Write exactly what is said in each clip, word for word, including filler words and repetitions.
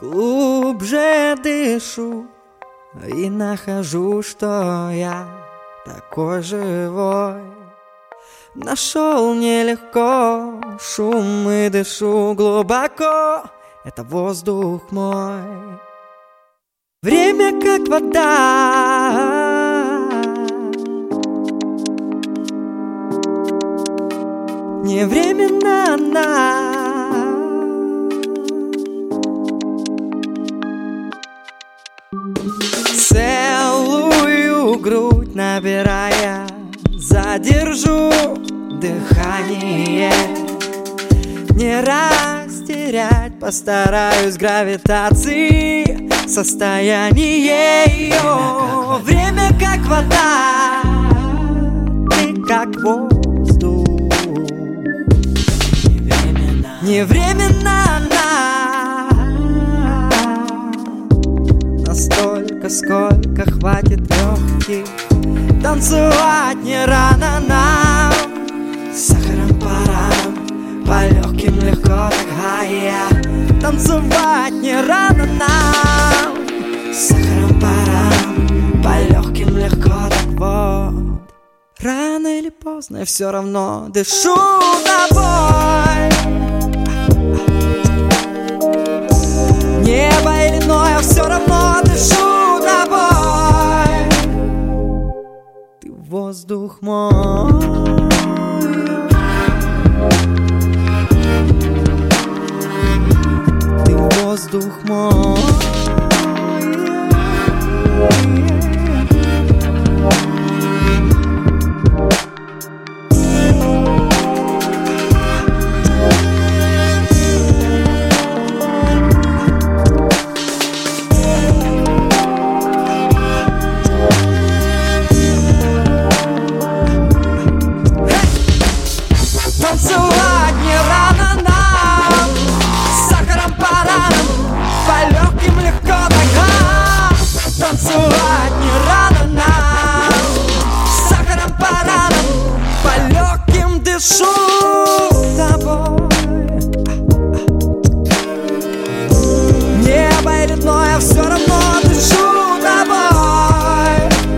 Глубже дышу и нахожу, что я такой живой. Нашел нелегко шум и дышу глубоко. Это воздух мой. Время как вода, не временно она. Целую грудь, набирая, задержу дыхание. Не растерять постараюсь гравитации состояние ее. Время как вода, ты как воздух. Не временно она, настолько, сколько хватит легких. Танцевать не рано нам, сахаром парам, по легким легко такая. Танцевать не рано нам, сахаром парам, по легким легко так вот. Рано или поздно я все равно дышу тобой. Небо или но я все равно дышу тобой. Ты воздух мой. Ты воздух мой. Танцевать не рано нам, сахаром параном, по легким легко так. Танцевать не рано нам, сахаром параном, по легким дышу тобой. Небо или дно, я все равно дышу тобой.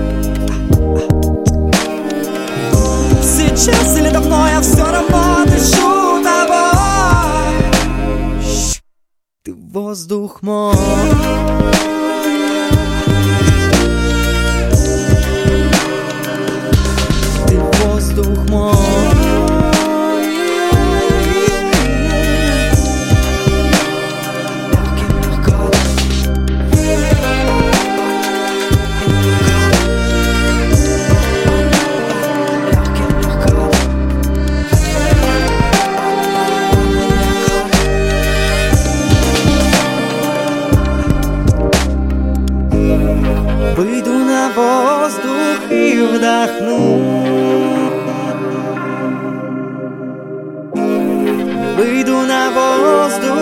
Сейчас или давно, я все равно дышу тобой. Ты воздух мой. Ты воздух мой. Выйду на воздух и вдохну. Выйду на воздух